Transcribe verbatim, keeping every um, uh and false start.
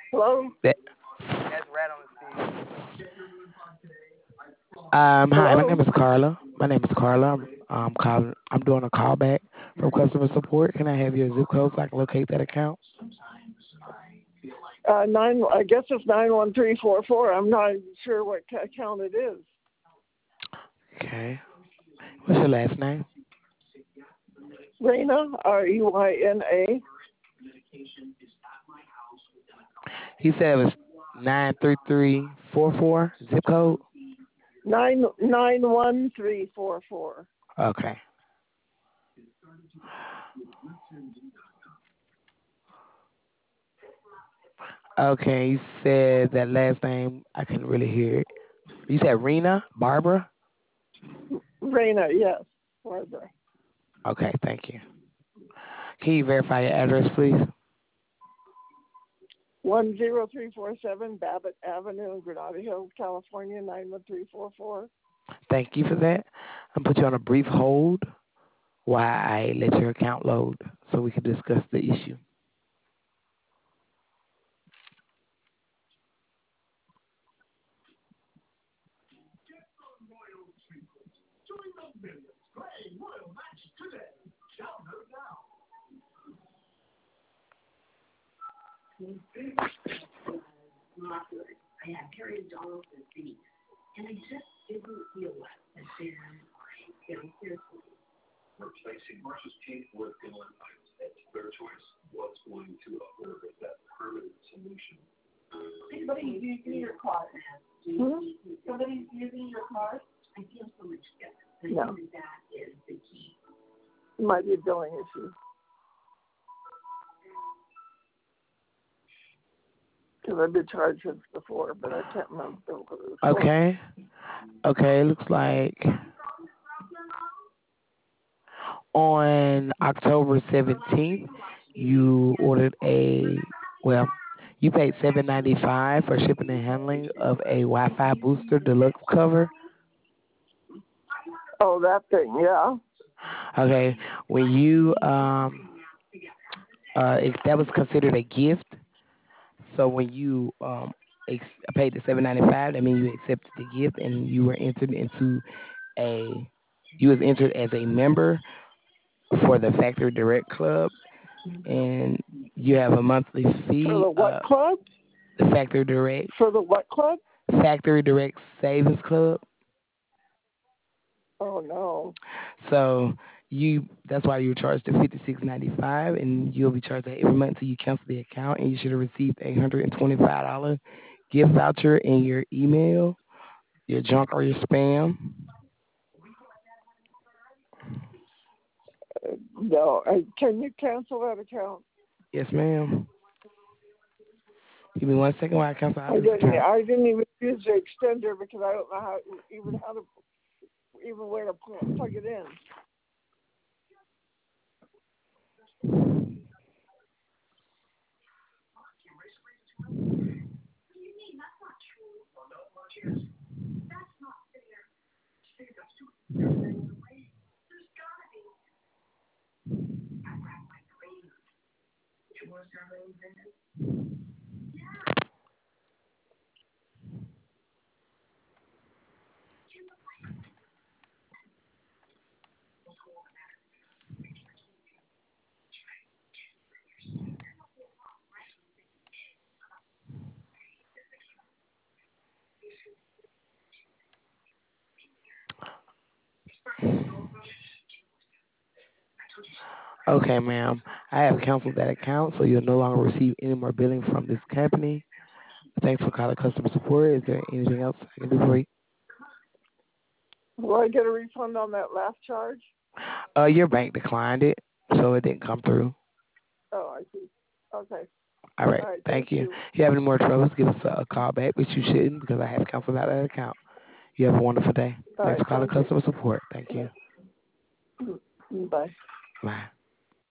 Hello? That, um, hi, my Hello? name is Carla. My name is Carla. I'm um, calling. I'm doing a callback from customer support. Can I have your zip code so I can locate that account? Uh, nine, I guess it's nine one three four four. I'm not even sure what ca- account it is. Okay. What's your last name? Reyna, R E Y N A. He said it was nine three three four four zip code. Nine nine one three four four. Okay. Okay. You said that last name. I couldn't really hear it. You said Rena Barbara. Reyna, yes. Barbara. Okay. Thank you. Can you verify your address, please? One zero three four seven Babbitt Avenue in Granada Hills, California, nine one three four four. Thank you for that. I'm put you on a brief hold while I let your account load so we can discuss the issue. Somebody's using your card. Hmm? Somebody's using your card? No. It might be a billing issue. Because I've been charged this before, but I can't remember what it was for. Okay. Okay. It looks like on October seventeenth, you ordered a, well, you paid seven ninety five for shipping and handling of a Wi-Fi booster deluxe cover. Oh, that thing, yeah. Okay. When you um uh if that was considered a gift, so when you um ex- paid the seven ninety five, that means you accepted the gift and you were entered into a you was entered as a member for the Factory Direct Club, and you have a monthly For fee. the what Uh, club? the Factory Direct For the what club? Factory Direct Savings Club. Oh, no. So you that's why you were charged the fifty six ninety five, and you'll be charged that every month until you cancel the account, and you should have received a hundred and twenty five dollar gift voucher in your email, your junk or your spam. Uh, no. Uh, can you cancel that account? Yes, ma'am. Give me one second while I cancel out I this didn't. account. I didn't even use the extender because I don't know how even how to even where to pl- plug it in. Okay, ma'am. I have canceled that account, so you'll no longer receive any more billing from this company. Thanks for calling customer support. Is there anything else I can do for you? Will I get a refund on that last charge? Uh, your bank declined it, so it didn't come through. Oh, I see. Okay. All right, All right. thank Thank you. If you. you have any more troubles, give us a, a call back, which you shouldn't because I have canceled out that account. You have a wonderful day. All Thanks right. for calling Thank you. customer support. Thank you. Bye. Bye.